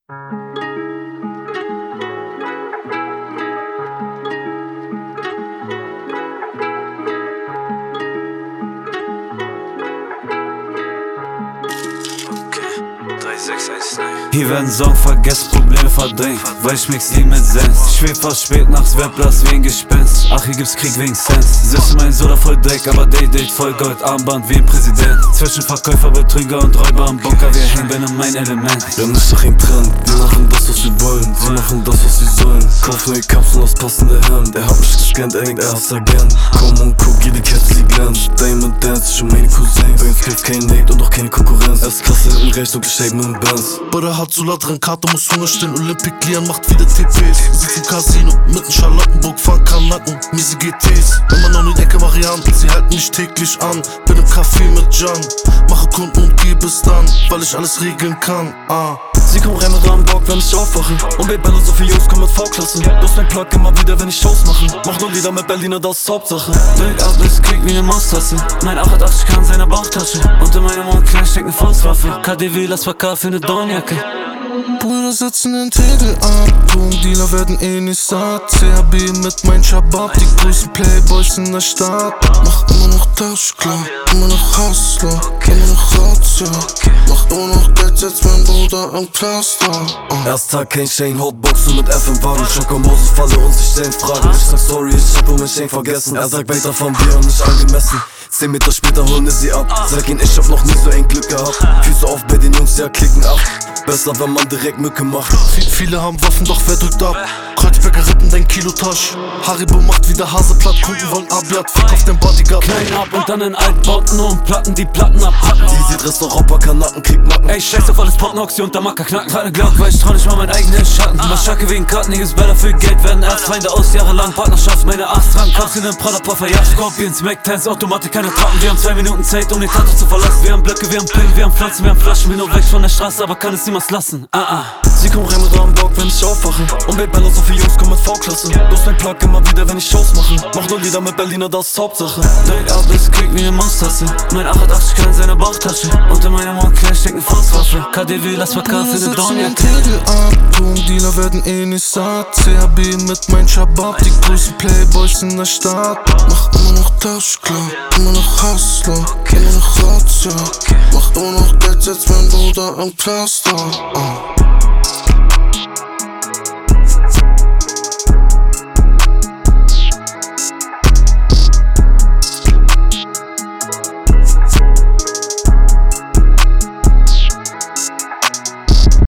Hier werden Sorgen vergessen, Probleme verdrängt, weil ich mix die mit Sense. Ich schweb fast spät nachts, werd blass wie ein Gespenst. Ach, hier gibt's Krieg wegen Sense. Selbst mein Soda voll Dreck, aber Date voll Gold, Armband wie ein Präsident. Zwischen Verkäufer, Betrüger und Räuber am Bunker, wir hängen, bin in mein Element. Wir haben nicht nach ihm Trend, wir machen das, was wir wollen. Sie machen das, was sie sollen. Kauf neue Kapseln aus passender Hemd. Er hat mich gescannt, er denkt, er hat's Agent. Komm und guck, jede Kette, sie glänzt. Diamond Dance, schon meine Cousins. Bei uns gibt's kein Nate und auch keine Konkurrenz. Erst Klasse hinten rechts und gescheit mit dem Benz. Bruder hat Solar dran, Karte muss Hunger stillen. Olympic Leon macht wieder TPs. Sitzt im Casino, mitten Charlottenburg, fahren Kanaken, miese GTs. Immer noch die Ecke Marianne, sie halten mich täglich an. Bin im Café mit Jan, mache Kunden und gebe es dann, weil ich alles regeln kann. Sie kommen rein mit Bock, wenn ich aufwache. Und bei Bello so viel Jungs kommen mit V-Klasse. Los mein Plug immer wieder, wenn ich Shows mache. Mach nur Lieder mit Berliner, das ist Hauptsache. Drück ab, es kriegt wie ne Maustasse. Mein 880 kann seiner Bauchtasche. Und in meinem Mondkleid steckt ne Faustwaffe. KDW, lass VK für ne Dornjacke. Brüder setzen den Tegel ab, Drogendealer werden eh nicht satt. CHB mit mein Shabab, die größten Playboys in der Stadt. Mach immer noch Tausch klar, immer noch Hustler, immer noch Ratio. Mach immer noch Geld, setzt mein Bruder am Cluster. Erster Tag kein Shane, Hotboxen mit F im Wagen. Schock am Haus, falle und sich stellen Fragen. Ich sag sorry, ich hab um mich Shane vergessen. Er sagt weiter von dir und nicht angemessen. 10 Meter später holen wir sie ab. Sag ihn, ich hab noch nie so ein Glück gehabt. Füße auf bei den Jungs, ja klicken ab. Besser, wenn man direkt Mücke macht. Viele haben Waffen, doch wer drückt ab? Kreuzberger rippen dein Kilotasch. Haribo macht wieder Haseplatt, Kunden wollen Abiat, fick auf den Bodyguard. Klein ab und dann in Altbauten und Platten, die Platten abpacken. Sie sieht Restaurant, Kanaken, kriegt Nacken. Ey, scheiß auf alles Portnoxy und der Macker knacken gerade Glock, weil ich trau nicht mal meinen eigenen Schatten. Maschacke wegen Karten, niggas Bäller für Geld, werden Erzfeinde aus jahrelang Partnerschaft. Meine 8 dran, kaufst in den Prada Puffer, ja, Scorpions, Mac-10s, Automatik, keine Trappen. Wir haben 2 Minuten Zeit, um die Tattoo zu verlassen. Wir haben Blöcke, wir haben Pillen, wir haben Pflanzen, wir haben Flaschen. Bin nur weg von der Straße, aber kann es niemals lassen. Sie kommen rein mit Bock, wenn ich aufwache. Und bei Bello so viel Jungs kommen mit V-Klasse. Los mein Plug immer wieder, wenn ich Shows mache. Mach nur Lieder mit Berliner, das ist Hauptsache. Drück ab, es kriegt wie ne Maustasse. Mein 880 kann seiner Bauchtasche. Und in meinem Mondkleid steckt ne Faustwaffe. KDW, lass VK für ne Dornjacke. Tegel ab, Drogendealer werden eh nicht satt. CHB mit mein Shabab, die größten Playboys in der Stadt. Mach immer noch Tausch klar, immer noch Hustler, immer noch Ratio. Mach immer noch Geld, setzt mein Bruder am Cluster.